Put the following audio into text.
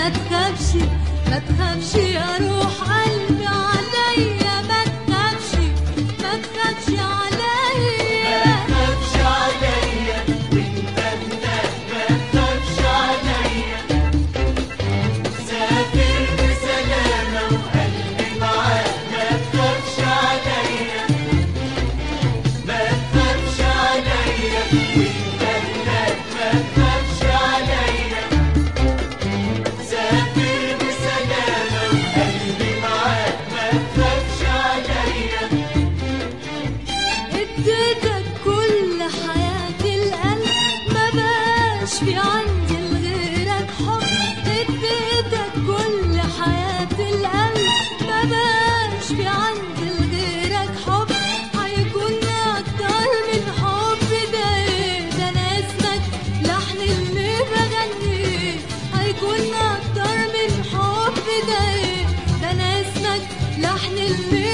ما تخافش ما تخافش يا روح قلبي عليا، ما تخافش ما تخافش عليا، ما تخافش عليا وانت هناك، ما تخافش عليا. سافر بسلامة وقلبي معاك، ما تخافش عليا، ما تخافش عليا وانت هناك، ما تخافش عليا. سافر بسلامة وقلبي معاك، ما تخافش عليا. اديتك كل حياة القلب، ما بقاش في عندي لغيرك حب، اديتك كل حياة القلب، ما بقاش في عندي لغيرك حب، هيكون أكتر من حب ده إيه؟ ده أنا اسمك لحن اللي بغنيه، هيكون أكتر من حب ده إيه؟ ده أنا اسمك لحن اللي